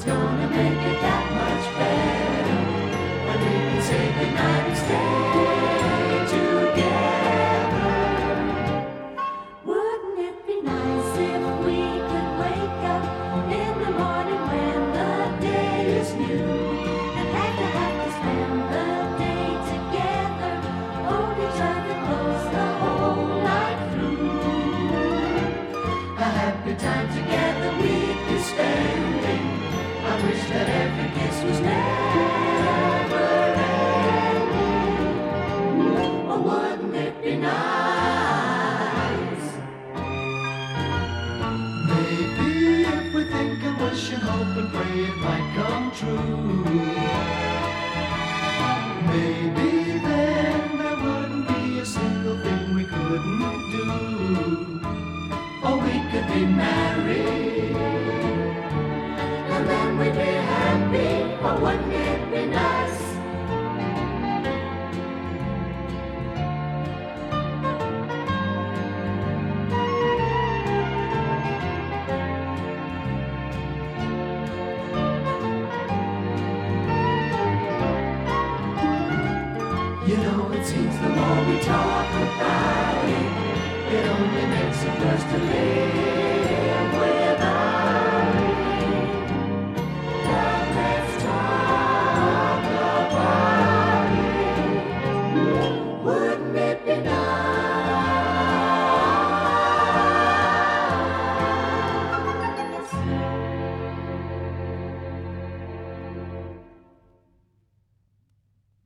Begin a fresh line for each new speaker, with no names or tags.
it's gonna make it that much better when we can say goodnight and stay together. Wouldn't it be nice if we could wake up in the morning when the day is new and have to spend the day together, hold each other close the whole night through. A happy time together we'd be spending. I wish that every kiss was never ending. Oh, wouldn't it be nice?
Maybe if we think and wish and hope and pray it might come true. Maybe then there wouldn't be a single thing we couldn't do.
Or we could be married, and then we'd be happy. Oh, wouldn't it be nice? You know, it seems the more we talk about it, it only makes it worse to live.